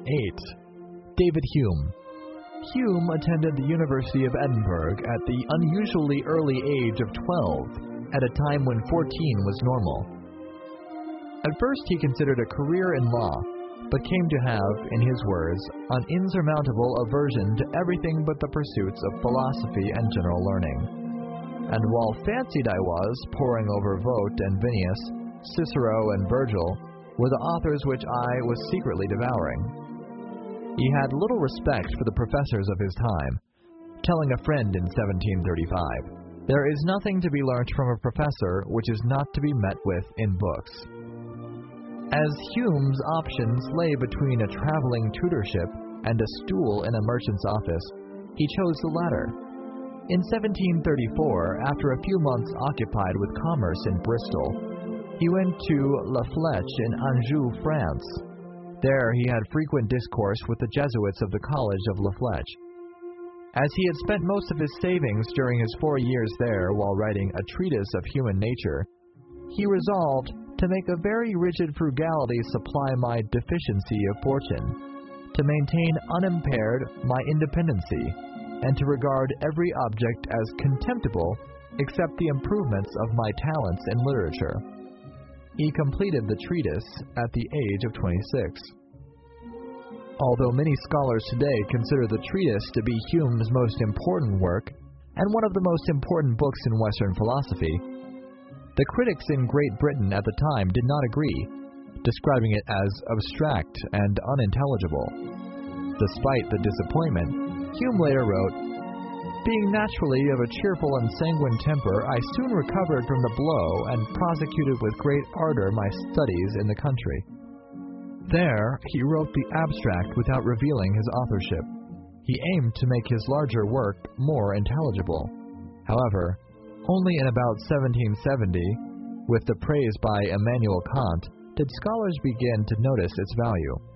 8. David Hume. Hume attended the University of Edinburgh at the unusually early age of 12, at a time when 14 was normal. At first he considered a career in law, but came to have, in his words, an insurmountable aversion to everything but the pursuits of philosophy and general learning. And while fancied I was poring over Vogt and Vinnius, Cicero and Virgil, were the authors which I was secretly devouring. He had little respect for the professors of his time, telling a friend in 1735, "There is nothing to be learnt from a professor which is not to be met with in books." As Hume's options lay between a traveling tutorship and a stool in a merchant's office, he chose the latter. In 1734, after a few months occupied with commerce in Bristol, he went to La Fleche in Anjou, France. There he had frequent discourse with the Jesuits of the College of La Fleche. As he had spent most of his savings during his 4 years there while writing a treatise of human nature, he resolved to make a very rigid frugality supply my deficiency of fortune, to maintain unimpaired my independency, and to regard every object as contemptible except the improvements of my talents in literature. He completed the treatise at the age of 26. Although many scholars today consider the treatise to be Hume's most important work and one of the most important books in Western philosophy, the critics in Great Britain at the time did not agree, describing it as abstract and unintelligible. Despite the disappointment, Hume later wrote, "Being naturally of a cheerful and sanguine temper, I soon recovered from the blow and prosecuted with great ardor my studies in the country." There, he wrote the abstract without revealing his authorship. He aimed to make his larger work more intelligible. However, only in about 1770, with the praise by Immanuel Kant, did scholars begin to notice its value.